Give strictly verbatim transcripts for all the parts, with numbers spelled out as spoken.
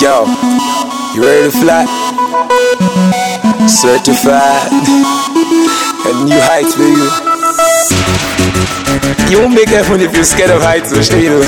Yo, you ready to fly? Certified. And new heights, baby. You won't make heaven if you're scared of heights, so show you.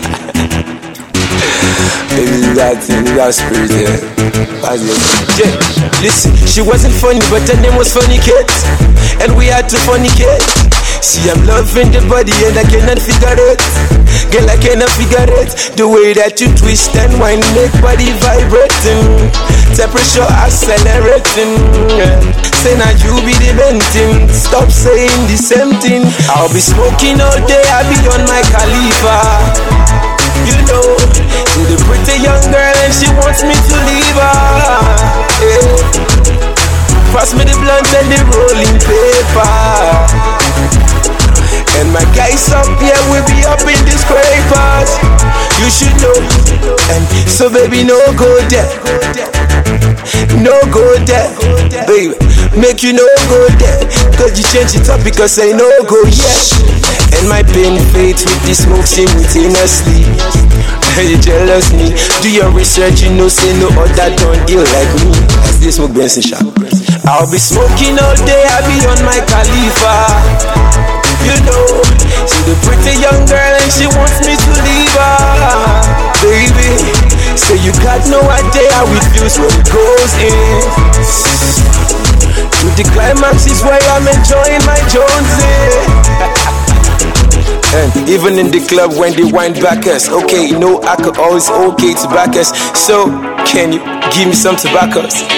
Maybe that thing, that spirit, yeah. Yeah, listen, she wasn't funny, but her name was Funny Kid. And we had to funny kid. See, I'm loving the body and I cannot figure it. Girl, I cannot figure it. The way that you twist and whine, make body vibrating. Temperature accelerating. Say now you be the venting. Stop saying the same thing. I'll be smoking all day, I'll be on my Khalifa. You know, she's a pretty young girl and she wants me to leave her. Yeah. Pass me the blunt and the rolling paper. And my guys up here will be up in the scrapers. You should know. And so baby, no go there. No go there. Baby, make you no go there. Cause you change it up because I no go yet. And my pain fades with the smoke simultaneously. You jealous me. Do your research, you know, say no other don't ill like me. As this smoke Benson shop. I'll be smoking all day, I'll be on my Khalifa. You know, she's a pretty young girl and she wants me to leave her. Baby, so you got no idea how it feels when it goes in. To the climax is where I'm enjoying my Jonesy. And even in the club when they wind back us, okay, you know alcohol is okay to back us. So can you give me some tobaccos?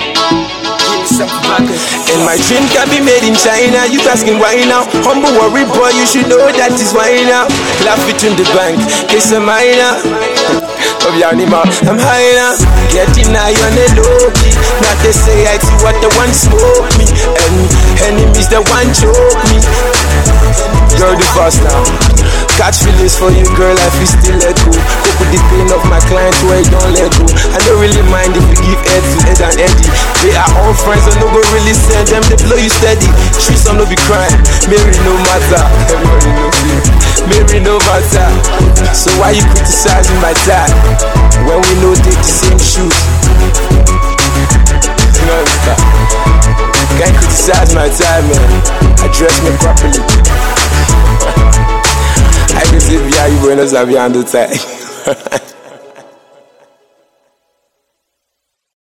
And my dream can be made in China. You asking why now? Humble worry boy, you should know that is why now. Laugh it in the bank, case a minor. I'm high now, getting high on the low key. Not they say I see what the one smoke me, and enemies the one choke me. You're the first now. Catch feelings for you, girl, I feel still let go. Cope with the pain of my client where I don't let go. I don't really mind if we give head to Ed and Eddie. They are all friends, I no go really send them. They blow you steady. Trees some no be crying. Mary no matter. Everybody knows it. Mary no matter. So why you criticizing my dad when we know they the same shoes? You know that. Can't criticize my time, man. I dress me properly. I can see if you are you Buenos Aires on the time.